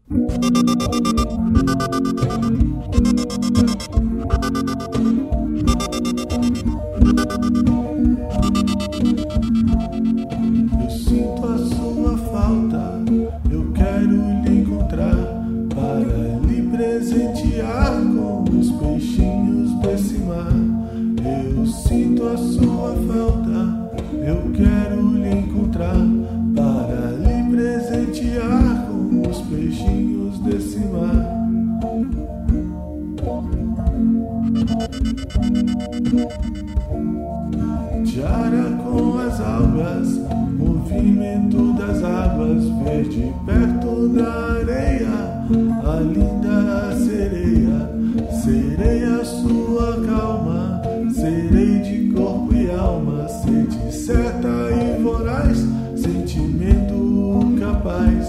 Eu sinto a sua falta, eu quero lhe encontrar para lhe presentear com os peixinhos desse mar. Eu sinto a sua falta, eu quero lhe encontrar para lhe presentear com os peixinhos desse mar. Tiara com as algas, movimento das águas, verde perto da areia, a linda sereia, sereia sua calma, serei de corpo e alma, sede certa e voraz, sentimento capaz.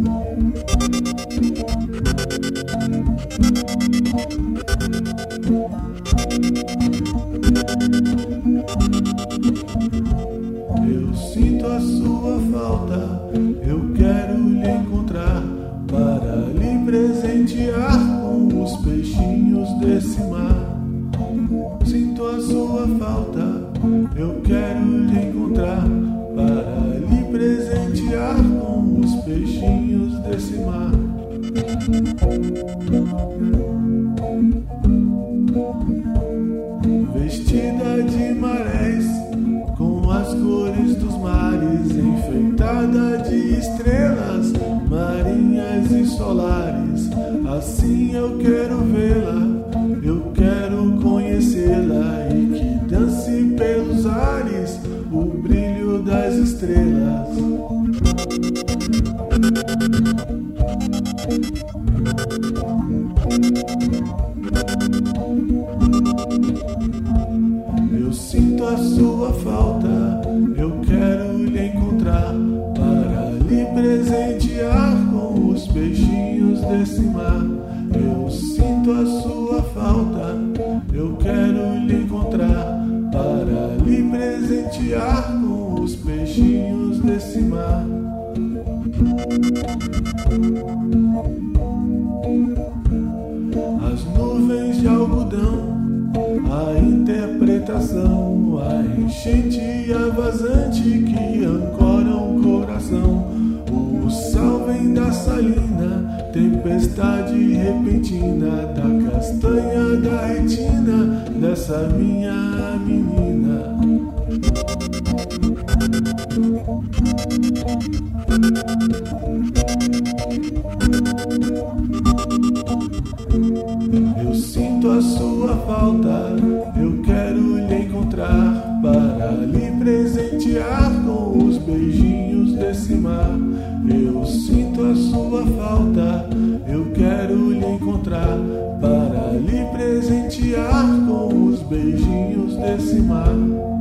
Eu sinto a sua falta, eu quero lhe encontrar para lhe presentear com os peixinhos desse mar. Sinto a sua falta, eu quero lhe encontrar para lhe presentear com os peixinhos desse mar. Vestida de marés, com as cores dos mares, enfeitada de estrelas marinhas e solares. Assim eu quero vê-la, eu quero conhecê-la e que dance pelos ares o brilho das estrelas. Eu sinto a sua falta, eu quero lhe encontrar para lhe presentear com os peixinhos desse mar. Eu sinto a sua falta, eu quero lhe encontrar para lhe presentear com os peixinhos desse mar. As nuvens de algodão, a interpretação, a enchente e a vazante que ancoram o coração. O sal vem da salina, tempestade repentina, da castanha da retina dessa minha menina. Eu sinto a sua falta, eu quero lhe encontrar para lhe presentear com os beijinhos desse mar. Eu sinto a sua falta, eu quero lhe encontrar para lhe presentear com os beijinhos desse mar.